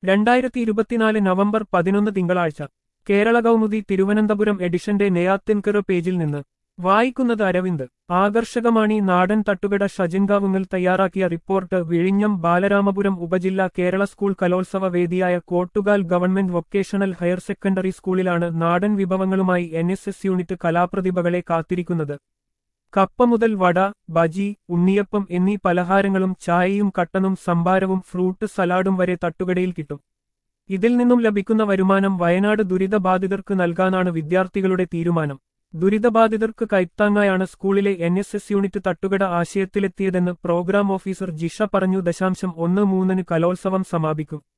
2024 November 11 തിങ്കളാഴ്ച കേരള കൗമുദി തിരുവനന്തപുരം എഡിഷന്റെ നെയ്യാത്തിൻകറ് പേജിൽ നിന്ന് വായിക്കുന്നത് അരവിന്ദ്. ആകർഷകമാണി നാടൻ തട്ടുകട ഷജിൻകാവുങ്ങൽ തയ്യാറാക്കിയ റിപ്പോർട്ട്. വിഴിഞ്ഞം ബാലരാമപുരം ഉപജില്ലാ കേരള സ്കൂൾ കലോത്സവ വേദിയായ Kottukal government vocational higher secondary സ്കൂളിലാണ് നാടൻ വിഭവങ്ങളുമായി NSS യൂണിറ്റ് കലാപ്രതിഭകളെ കാത്തിരിക്കുന്നത്. കപ്പ മുതൽ വട, ബജി, ഉണ്ണിയപ്പം എന്നീ പലഹാരങ്ങളും ചായയും കട്ടനും സംഭാരവും ഫ്രൂട്ട് സലാഡും വരെ തട്ടുകടയിൽ കിട്ടും. ഇതിൽ നിന്നും ലഭിക്കുന്ന വരുമാനം വയനാട് ദുരിതബാധിതർക്ക് നൽകാനാണ് വിദ്യാർത്ഥികളുടെ തീരുമാനം. ദുരിതബാധിതർക്ക് കൈത്താങ്ങായാണ് സ്കൂളിലെ NSS യൂണിറ്റ് തട്ടുകട ആശയത്തിലെത്തിയതെന്ന് പ്രോഗ്രാം ഓഫീസർ ജിഷ പറഞ്ഞു. 13 കലോത്സവം സമാപിക്കും.